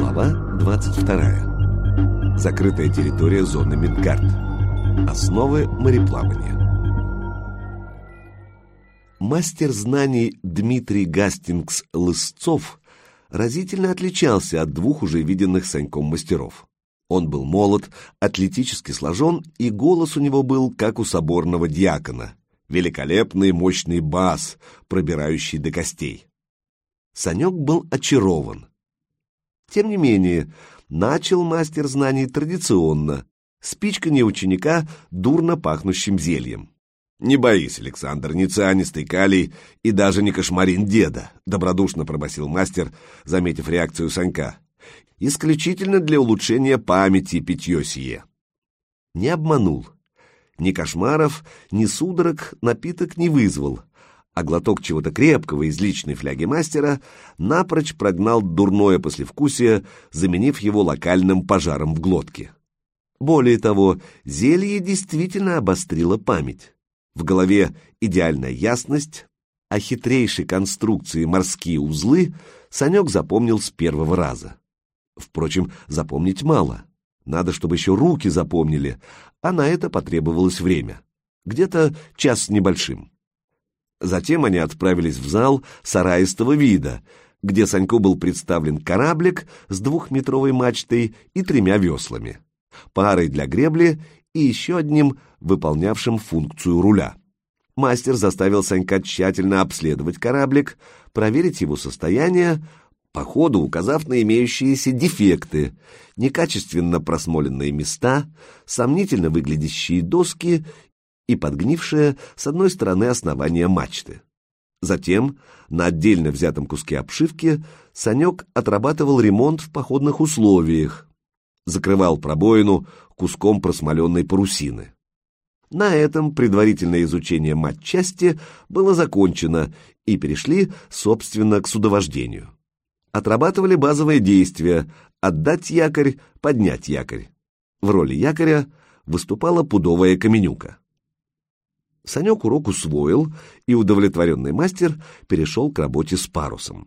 Глава 22. Закрытая территория зоны Мидгард. Основы мореплавания. Мастер знаний Дмитрий Гастингс-Лысцов разительно отличался от двух уже виденных Саньком мастеров. Он был молод, атлетически сложен, и голос у него был, как у соборного диакона. Великолепный мощный бас, пробирающий до костей. Санек был очарован. Тем не менее, начал мастер знаний традиционно, с пичканья ученика дурно пахнущим зельем. «Не боись, Александр, не цианистый калий и даже не кошмарин деда», — добродушно пробасил мастер, заметив реакцию Санька. «Исключительно для улучшения памяти питье сие». Не обманул. Ни кошмаров, ни судорог напиток не вызвал, а глоток чего-то крепкого из личной фляги мастера напрочь прогнал дурное послевкусие, заменив его локальным пожаром в глотке. Более того, зелье действительно обострило память. В голове идеальная ясность, а хитрейшей конструкции морские узлы Санек запомнил с первого раза. Впрочем, запомнить мало. Надо, чтобы еще руки запомнили, а на это потребовалось время. Где-то час с небольшим. Затем они отправились в зал сараистого вида, где Саньку был представлен кораблик с 2-метровой мачтой и 3 веслами, парой для гребли и еще одним, выполнявшим функцию руля. Мастер заставил Санька тщательно обследовать кораблик, проверить его состояние, по ходу указав на имеющиеся дефекты, некачественно просмоленные места, сомнительно выглядящие доски и подгнившее с одной стороны основание мачты. Затем на отдельно взятом куске обшивки Санек отрабатывал ремонт в походных условиях, закрывал пробоину куском просмоленной парусины. На этом предварительное изучение матчасти было закончено, и перешли, собственно, к судовождению. Отрабатывали базовые действия: отдать якорь, поднять якорь. В роли якоря выступала пудовая каменюка. Санек урок усвоил, и удовлетворенный мастер перешел к работе с парусом.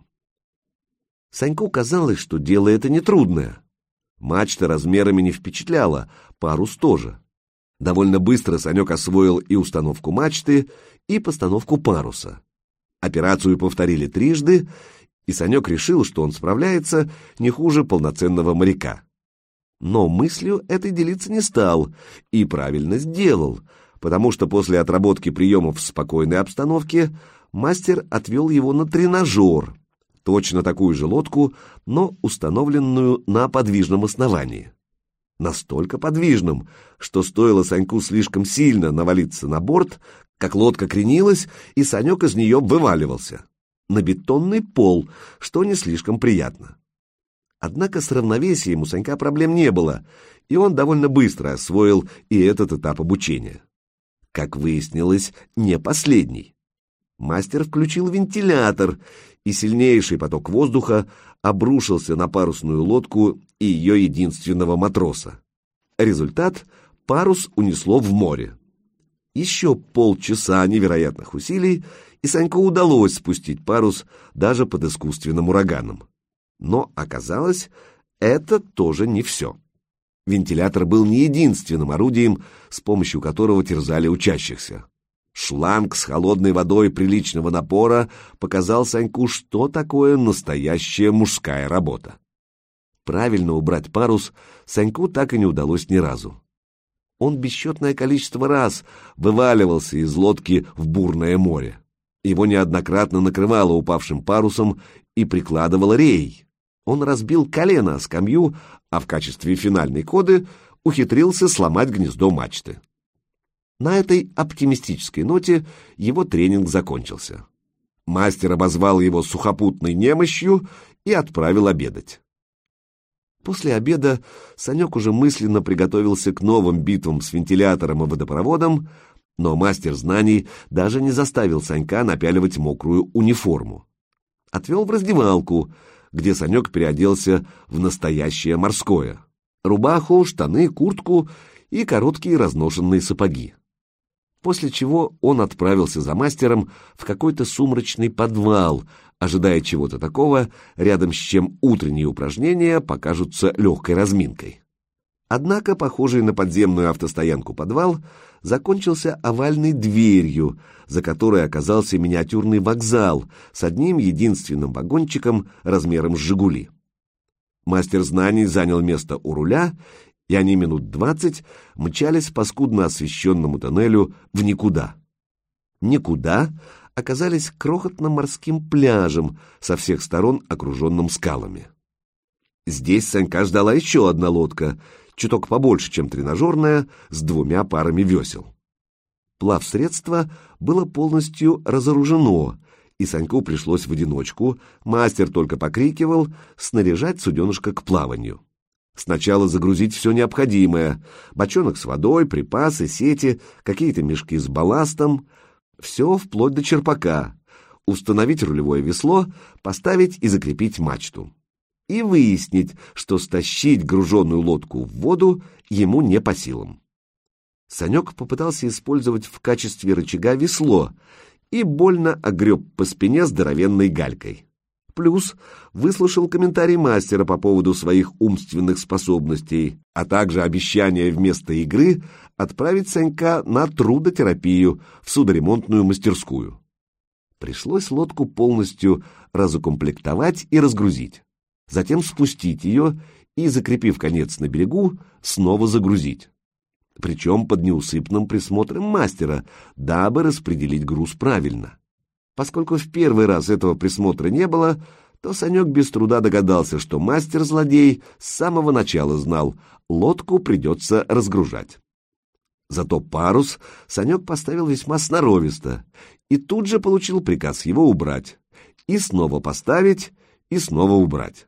Саньку казалось, что дело это нетрудное. Мачта размерами не впечатляла, парус тоже. Довольно быстро Санек освоил и установку мачты, и постановку паруса. Операцию повторили трижды, и Санек решил, что он справляется не хуже полноценного моряка. Но мыслью этой делиться не стал, и правильно сделал, потому что после отработки приемов в спокойной обстановке мастер отвел его на тренажер, точно такую же лодку, но установленную на подвижном основании. Настолько подвижным, что стоило Саньку слишком сильно навалиться на борт, как лодка кренилась, и Санек из нее вываливался на бетонный пол, что не слишком приятно. Однако с равновесием у Санька проблем не было, и он довольно быстро освоил и этот этап обучения. Как выяснилось, не последний. Мастер включил вентилятор, и сильнейший поток воздуха обрушился на парусную лодку и ее единственного матроса. Результат — парус унесло в море. Еще полчаса невероятных усилий, и Саньку удалось спустить парус даже под искусственным ураганом. Но оказалось, это тоже не все. Вентилятор был не единственным орудием, с помощью которого терзали учащихся. Шланг с холодной водой приличного напора показал Саньку, что такое настоящая мужская работа. Правильно убрать парус Саньку так и не удалось ни разу. Он бесчетное количество раз вываливался из лодки в бурное море. Его неоднократно накрывало упавшим парусом и прикладывало рей. Он разбил колено о скамью, а в качестве финальной коды ухитрился сломать гнездо мачты. На этой оптимистической ноте его тренинг закончился. Мастер обозвал его сухопутной немощью и отправил обедать. После обеда Санек уже мысленно приготовился к новым битвам с вентилятором и водопроводом, но мастер знаний даже не заставил Санька напяливать мокрую униформу. Отвел в раздевалку, где Санек переоделся в настоящее морское: рубаху, штаны, куртку и короткие разношенные сапоги. после чего он отправился за мастером в какой-то сумрачный подвал, ожидая чего-то такого, рядом с чем утренние упражнения покажутся легкой разминкой. Однако, похожий на подземную автостоянку подвал, закончился овальной дверью, за которой оказался миниатюрный вокзал с одним единственным вагончиком размером с «Жигули». Мастер знаний занял место у руля, и они минут 20 мчались по скудно освещенному тоннелю в никуда. Никуда оказались крохотным морским пляжем, со всех сторон окруженным скалами. Здесь Санька ждала еще одна лодка, чуток побольше, чем тренажерная, с 2 парами весел. Плавсредство было полностью разоружено, и Саньку пришлось в одиночку, мастер только покрикивал, снаряжать суденышко к плаванию. Сначала загрузить все необходимое: бочонок с водой, припасы, сети, какие-то мешки с балластом, все вплоть до черпака, установить рулевое весло, поставить и закрепить мачту. И выяснить, что стащить груженную лодку в воду ему не по силам. Санек попытался использовать в качестве рычага весло и больно огреб по спине здоровенной галькой. Плюс выслушал комментарий мастера по поводу своих умственных способностей, а также обещание вместо игры отправить Санька на трудотерапию в судоремонтную мастерскую. Пришлось лодку полностью разукомплектовать и разгрузить. Затем спустить ее и, закрепив конец на берегу, снова загрузить. Причем под неусыпным присмотром мастера, дабы распределить груз правильно. Поскольку в первый раз этого присмотра не было, то Санек без труда догадался, что мастер-злодей с самого начала знал, лодку придется разгружать. Зато парус Санек поставил весьма сноровисто и тут же получил приказ его убрать, и снова поставить, и снова убрать.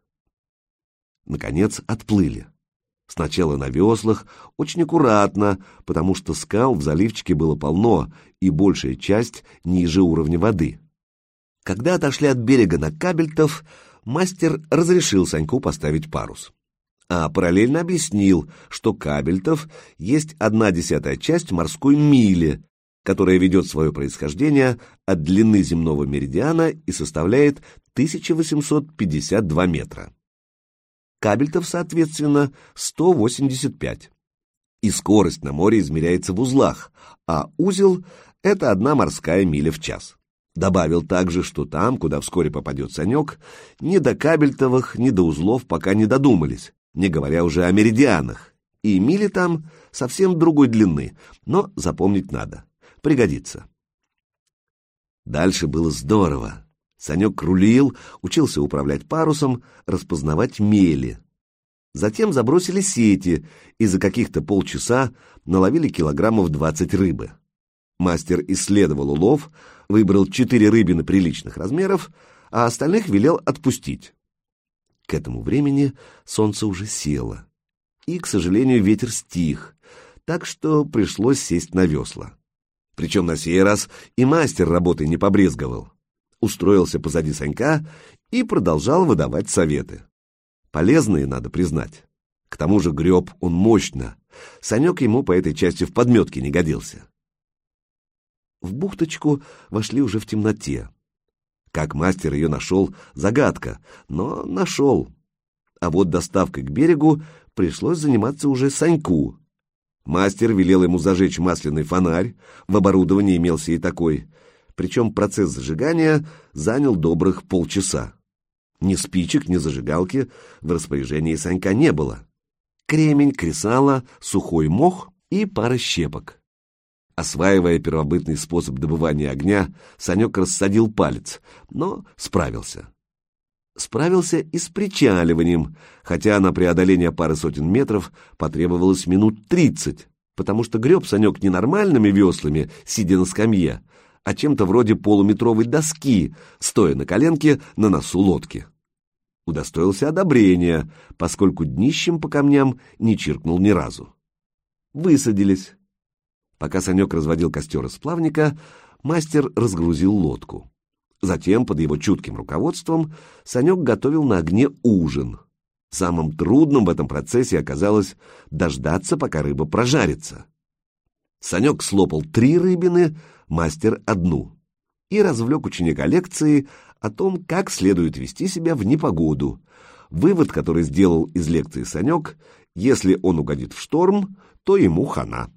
Наконец отплыли. Сначала на веслах, очень аккуратно, потому что скал в заливчике было полно, и большая часть ниже уровня воды. Когда отошли от берега на Кабельтов, мастер разрешил Саньку поставить парус. А параллельно объяснил, что Кабельтов есть 1/10 часть морской мили, которая ведет свое происхождение от длины земного меридиана и составляет 1852 метра. Кабельтов, соответственно, 185. И скорость на море измеряется в узлах, а узел — это 1 морская миля в час. Добавил также, что там, куда вскоре попадет Санек, ни до Кабельтовых, ни до узлов пока не додумались, не говоря уже о меридианах, и мили там совсем другой длины, но запомнить надо, пригодится. Дальше было здорово. Санек рулил, учился управлять парусом, распознавать мели. Затем забросили сети и за каких-то полчаса наловили килограммов 20 рыбы. Мастер исследовал улов, выбрал 4 рыбины приличных размеров, а остальных велел отпустить. К этому времени солнце уже село, и, к сожалению, ветер стих, так что пришлось сесть на весла. Причем на сей раз и мастер работой не побрезговал. Устроился позади Санька и продолжал выдавать советы. Полезные, надо признать. К тому же греб он мощно. Санек ему по этой части в подметке не годился. В бухточку вошли уже в темноте. Как мастер ее нашел — загадка, но нашел. А вот доставкой к берегу пришлось заниматься уже Саньку. Мастер велел ему зажечь масляный фонарь, в оборудовании имелся и такой, причем процесс зажигания занял добрых полчаса. Ни спичек, ни зажигалки в распоряжении Санька не было. Кремень, кресало, сухой мох и пара щепок. Осваивая первобытный способ добывания огня, Санек рассадил палец, но справился. Справился и с причаливанием, хотя на преодоление пары сотен метров потребовалось минут 30, потому что греб Санек не нормальными веслами, сидя на скамье, а чем-то вроде полуметровой доски, стоя на коленке на носу лодки. Удостоился одобрения, поскольку днищем по камням не чиркнул ни разу. Высадились. Пока Санек разводил костер из плавника, мастер разгрузил лодку. Затем, под его чутким руководством, Санек готовил на огне ужин. Самым трудным в этом процессе оказалось дождаться, пока рыба прожарится. Санек слопал 3 рыбины, мастер — 1, и развлек ученика лекции о том, как следует вести себя в непогоду. Вывод, который сделал из лекции Санек: если он угодит в шторм, то ему хана.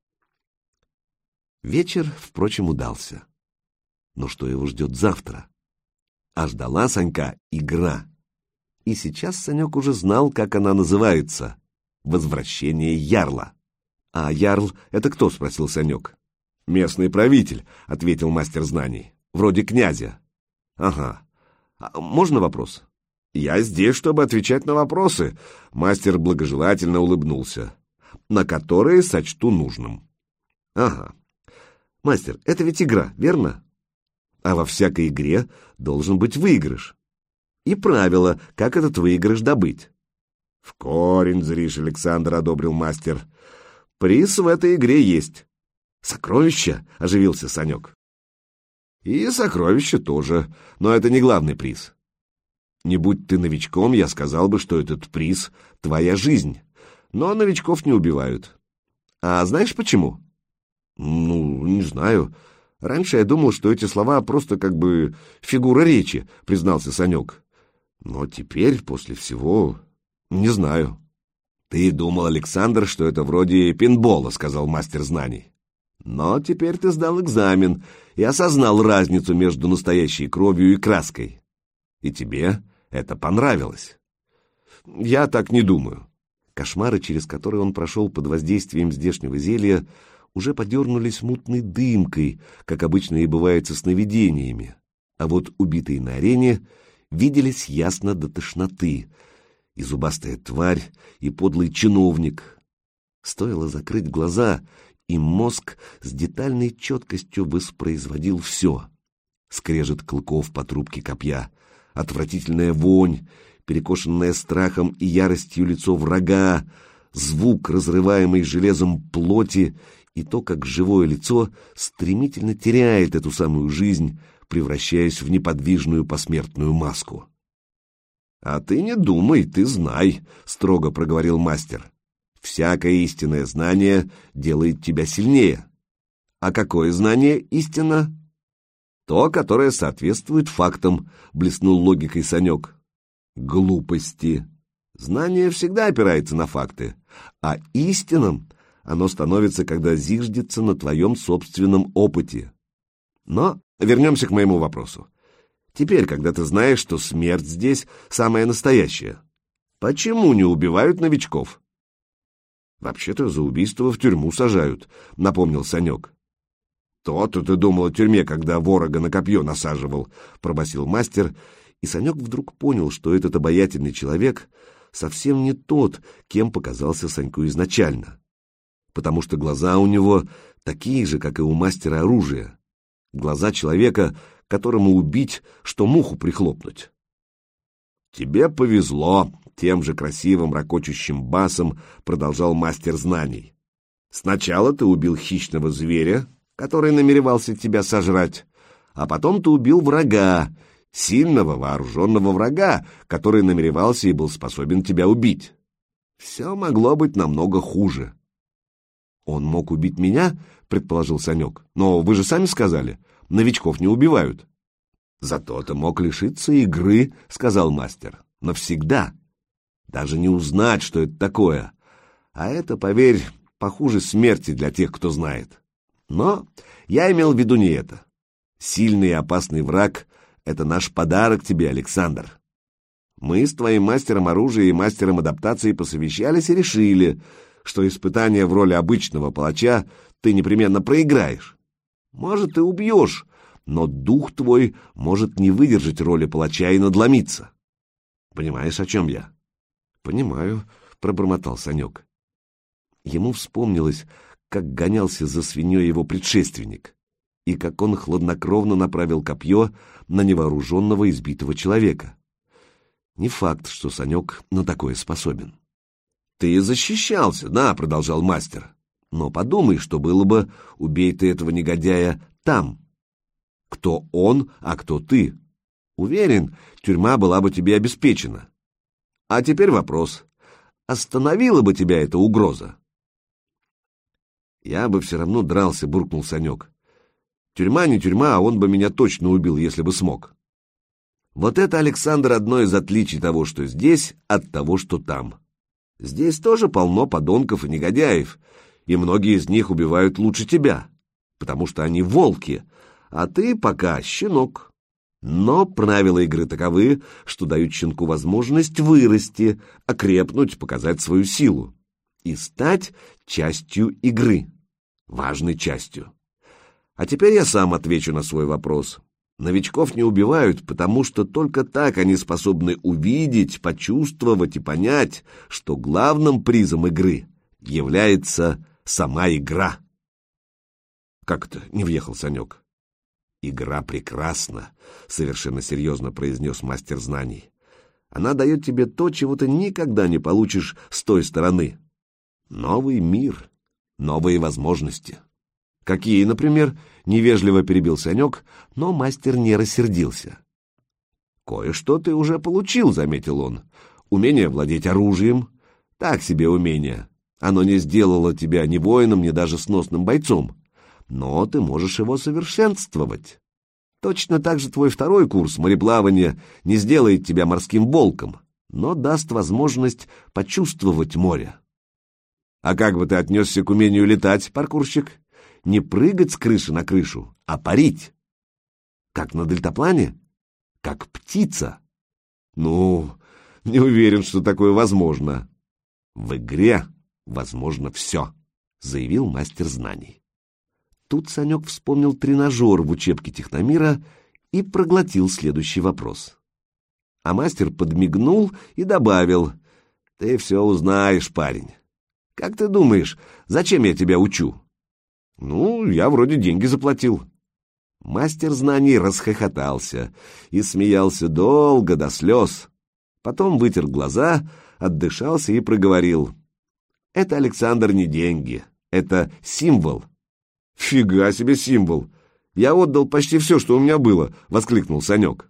Вечер, впрочем, удался. Но что его ждет завтра? А ждала Санька игра. И сейчас Санек уже знал, как она называется — «Возвращение ярла». «А ярл — это кто?» — спросил Санек. «Местный правитель», — ответил мастер знаний. «Вроде князя». «Ага. А можно вопрос?» «Я здесь, чтобы отвечать на вопросы», — мастер благожелательно улыбнулся, «на которые сочту нужным». «Ага. Мастер, это ведь игра, верно? А во всякой игре должен быть выигрыш. И правило, как этот выигрыш добыть». «В корень зришь, Александр», — одобрил мастер. «Приз в этой игре есть». «Сокровища?» — оживился Санек. «И сокровища тоже, но это не главный приз. Не будь ты новичком, я сказал бы, что этот приз — твоя жизнь, но новичков не убивают. А знаешь почему?» «Ну, не знаю. Раньше я думал, что эти слова просто как бы фигура речи», — признался Санек. «Но теперь, после всего, не знаю». «Ты думал, Александр, что это вроде пейнтбола», — сказал мастер знаний. «Но теперь ты сдал экзамен и осознал разницу между настоящей кровью и краской. И тебе это понравилось». «Я так не думаю». Кошмары, через которые он прошел под воздействием здешнего зелья, уже подернулись мутной дымкой, как обычно и бывает со сновидениями, а вот убитые на арене виделись ясно до тошноты. И зубастая тварь, и подлый чиновник. Стоило закрыть глаза, и мозг с детальной четкостью воспроизводил все. Скрежет клыков по трубке копья, отвратительная вонь, перекошенное страхом и яростью лицо врага, звук разрываемой железом плоти и то, как живое лицо стремительно теряет эту самую жизнь, превращаясь в неподвижную посмертную маску. «А ты не думай, ты знай», — строго проговорил мастер. «Всякое истинное знание делает тебя сильнее. А какое знание истина?» «То, которое соответствует фактам», — блеснул логикой Санек. «Глупости. Знание всегда опирается на факты, а истинным оно становится, когда зиждется на твоем собственном опыте. Но вернемся к моему вопросу. Теперь, когда ты знаешь, что смерть здесь самая настоящая, почему не убивают новичков?» «Вообще-то за убийство в тюрьму сажают», — напомнил Санек. «То-то ты думал о тюрьме, когда ворога на копье насаживал», — пробасил мастер, и Санек вдруг понял, что этот обаятельный человек совсем не тот, кем показался Саньку изначально, потому что глаза у него такие же, как и у мастера оружия, глаза человека, которому убить, что муху прихлопнуть. «Тебе повезло», — тем же красивым ракочущим басом продолжал мастер знаний. «Сначала ты убил хищного зверя, который намеревался тебя сожрать, а потом ты убил врага, сильного вооруженного врага, который намеревался и был способен тебя убить. Все могло быть намного хуже». «Он мог убить меня?» — предположил Санек. «Но вы же сами сказали, новичков не убивают». «Зато ты мог лишиться игры», — сказал мастер. «Навсегда. Даже не узнать, что это такое. А это, поверь, похуже смерти для тех, кто знает. Но я имел в виду не это. Сильный и опасный враг — это наш подарок тебе, Александр. Мы с твоим мастером оружия и мастером адаптации посовещались и решили, что испытание в роли обычного палача ты непременно проиграешь. Может, ты убьешь, но дух твой может не выдержать роли палача и надломиться. Понимаешь, о чем я?» «Понимаю», — пробормотал Санек. Ему вспомнилось, как гонялся за свиньей его предшественник, и как он хладнокровно направил копье на невооруженного избитого человека. Не факт, что Санек на такое способен. «Ты защищался, да», — продолжал мастер. «Но подумай, что было бы, убей ты этого негодяя там. Кто он, а кто ты? Уверен, тюрьма была бы тебе обеспечена. А теперь вопрос. Остановила бы тебя эта угроза?» Я бы все равно дрался, буркнул Санек. Тюрьма не тюрьма, а он бы меня точно убил, если бы смог. Вот это, Александр, одно из отличий того, что здесь, от того, что там. Здесь тоже полно подонков и негодяев, и многие из них убивают лучше тебя, потому что они волки, а ты пока щенок. Но правила игры таковы, что дают щенку возможность вырасти, окрепнуть, показать свою силу и стать частью игры, важной частью. А теперь я сам отвечу на свой вопрос. Новичков не убивают, потому что только так они способны увидеть, почувствовать и понять, что главным призом игры является сама игра. Как это? Не въехал Санек. Игра прекрасна, совершенно серьезно произнес мастер знаний. Она дает тебе то, чего ты никогда не получишь с той стороны. Новый мир, новые возможности. Какие, например, невежливо перебил Санек, но мастер не рассердился. Кое-что ты уже получил, заметил он. Умение владеть оружием. Так себе умение. Оно не сделало тебя ни воином, ни даже сносным бойцом. Но ты можешь его совершенствовать. Точно так же твой второй курс мореплавания не сделает тебя морским волком, но даст возможность почувствовать море. А как бы ты отнесся к умению летать, паркурщик? Не прыгать с крыши на крышу, а парить. Как на дельтаплане? Как птица. Ну, не уверен, что такое возможно. В игре возможно все, заявил мастер знаний. Тут Санек вспомнил тренажер в учебке техномира и проглотил следующий вопрос. А мастер подмигнул и добавил: «Ты все узнаешь, парень. Как ты думаешь, зачем я тебя учу?» «Ну, я вроде деньги заплатил». Мастер знаний расхохотался и смеялся долго, до слез. Потом вытер глаза, отдышался и проговорил: «Это, Александр, не деньги, это символ». «Фига себе символ! Я отдал почти все, что у меня было!» — воскликнул Санек.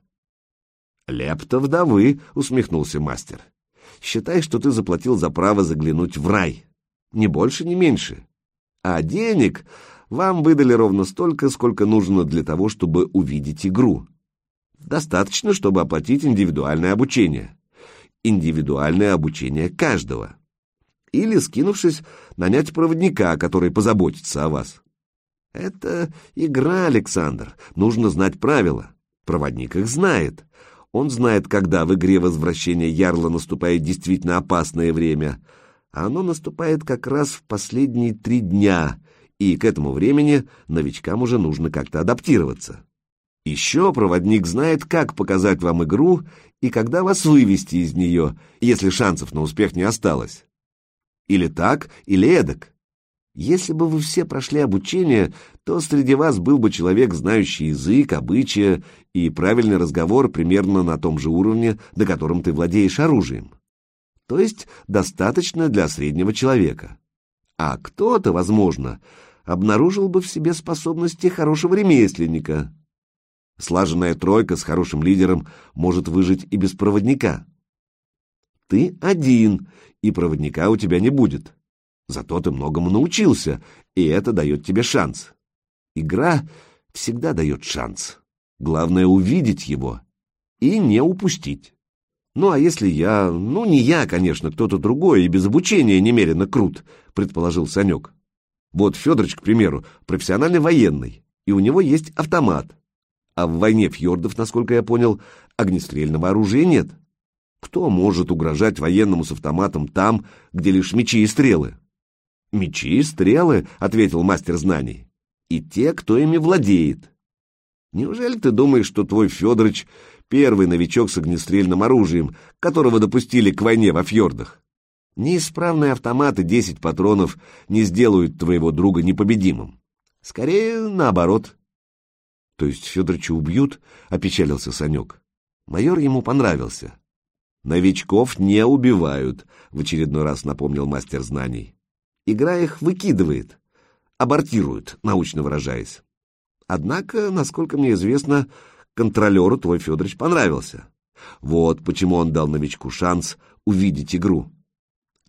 «Лепта вдовы!» — усмехнулся мастер. «Считай, что ты заплатил за право заглянуть в рай. Ни больше, ни меньше. А денег вам выдали ровно столько, сколько нужно для того, чтобы увидеть игру. Достаточно, чтобы оплатить индивидуальное обучение. Индивидуальное обучение каждого. Или, скинувшись, нанять проводника, который позаботится о вас. Это игра, Александр. Нужно знать правила. Проводник их знает. Он знает, когда в игре возвращения ярла наступает действительно опасное время, а оно наступает как раз в последние 3 дня, и к этому времени новичкам уже нужно как-то адаптироваться. Еще проводник знает, как показать вам игру и когда вас вывести из нее, если шансов на успех не осталось. Или так, или эдак. Если бы вы все прошли обучение, то среди вас был бы человек, знающий язык, обычаи и правильный разговор примерно на том же уровне, на котором ты владеешь оружием. То есть достаточно для среднего человека. А кто-то, возможно, обнаружил бы в себе способности хорошего ремесленника. Слаженная тройка с хорошим лидером может выжить и без проводника. Ты один, и проводника у тебя не будет. Зато ты многому научился, и это дает тебе шанс. Игра всегда дает шанс. Главное — увидеть его и не упустить. Ну, а если я... Ну, не я, конечно, кто-то другой и без обучения немерено крут, предположил Санек. Вот Федорович, к примеру, профессиональный военный, и у него есть автомат. А в войне фьордов, насколько я понял, огнестрельного оружия нет. Кто может угрожать военному с автоматом там, где лишь мечи и стрелы? «Мечи и стрелы», — ответил мастер знаний, — «и те, кто ими владеет. Неужели ты думаешь, что твой Федорович первый новичок с огнестрельным оружием, которого допустили к войне во фьордах? Неисправные автоматы 10 патронов не сделают твоего друга непобедимым. Скорее, наоборот». «То есть Федоровича убьют?» — опечалился Санек. Майор ему понравился. «Новичков не убивают», — в очередной раз напомнил мастер знаний. «Игра их выкидывает, абортирует, научно выражаясь. Однако, насколько мне известно, контролеру твой Федорович понравился. Вот почему он дал новичку шанс увидеть игру.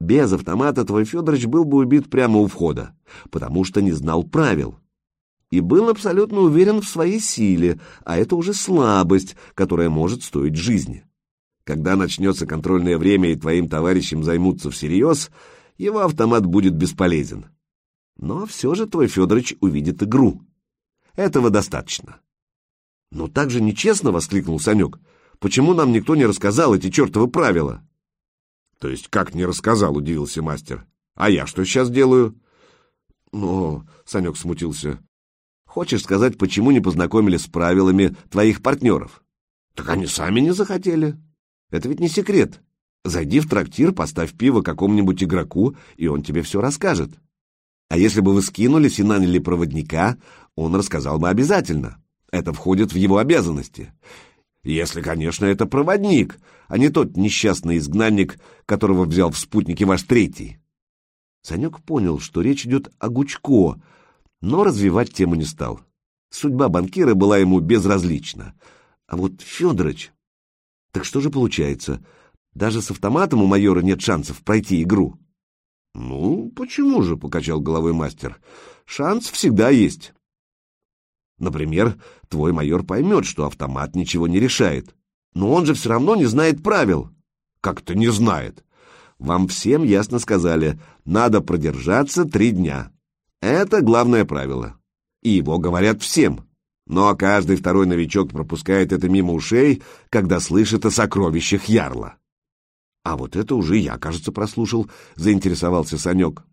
Без автомата твой Федорович был бы убит прямо у входа, потому что не знал правил. И был абсолютно уверен в своей силе, а это уже слабость, которая может стоить жизни. Когда начнется контрольное время и твоим товарищам займутся всерьез, его автомат будет бесполезен. Но все же твой Федорович увидит игру. Этого достаточно. «Но так же нечестно!» — воскликнул Санек. «Почему нам никто не рассказал эти чертовы правила?» «То есть как не рассказал?» — удивился мастер. «А я что сейчас делаю?» «Но...» — Санек смутился. «Хочешь сказать, почему не познакомили с правилами твоих партнеров?» «Так они сами не захотели. Это ведь не секрет. Зайди в трактир, поставь пиво какому-нибудь игроку, и он тебе все расскажет. А если бы вы скинулись и наняли проводника, он рассказал бы обязательно. Это входит в его обязанности. Если, конечно, это проводник, а не тот несчастный изгнанник, которого взял в спутники ваш третий». Санек понял, что речь идет о Гучко, но развивать тему не стал. Судьба банкира была ему безразлична. А вот Федорович... Так что же получается? Даже с автоматом у майора нет шансов пройти игру? «Ну, почему же?» — покачал головой мастер. «Шанс всегда есть. Например, твой майор поймет, что автомат ничего не решает. Но он же все равно не знает правил». «Как-то не знает. Вам всем ясно сказали, надо продержаться 3 дня. Это главное правило. И его говорят всем. Но каждый второй новичок пропускает это мимо ушей, когда слышит о сокровищах ярла». «А вот это уже я, кажется, прослушал», — заинтересовался Санек.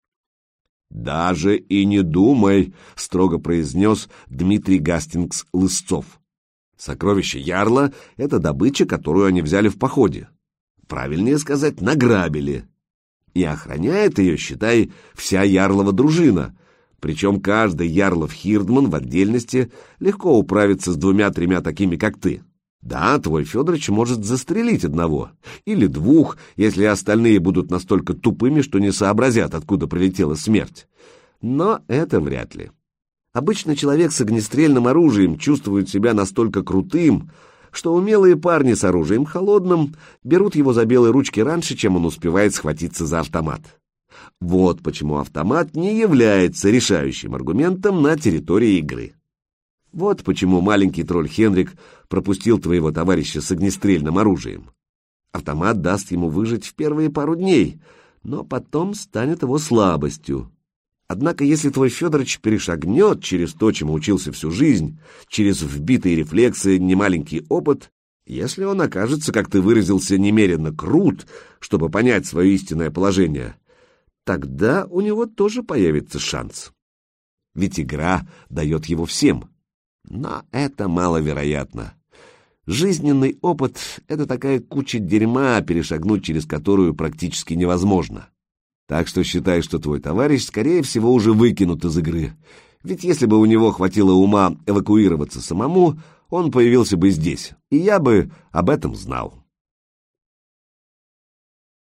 «Даже и не думай», — строго произнес Дмитрий Гастингс-Лысцов. «Сокровище ярла — это добыча, которую они взяли в походе. Правильнее сказать, награбили. И охраняет ее, считай, вся ярлова дружина. Причем каждый ярлов-хирдман в отдельности легко управится с 2-3 такими, как ты. Да, твой Федорович может застрелить одного, или 2, если остальные будут настолько тупыми, что не сообразят, откуда прилетела смерть. Но это вряд ли. Обычно человек с огнестрельным оружием чувствует себя настолько крутым, что умелые парни с оружием холодным берут его за белые ручки раньше, чем он успевает схватиться за автомат. Вот почему автомат не является решающим аргументом на территории игры. Вот почему маленький тролль Хенрик пропустил твоего товарища с огнестрельным оружием. Автомат даст ему выжить в первые пару дней, но потом станет его слабостью. Однако, если твой Федорович перешагнет через то, чему учился всю жизнь, через вбитые рефлексы, немаленький опыт, если он окажется, как ты выразился, немерено крут, чтобы понять свое истинное положение, тогда у него тоже появится шанс. Ведь игра дает его всем. Но это маловероятно. Жизненный опыт — это такая куча дерьма, перешагнуть через которую практически невозможно. Так что считай, что твой товарищ, скорее всего, уже выкинут из игры. Ведь если бы у него хватило ума эвакуироваться самому, он появился бы здесь, и я бы об этом знал.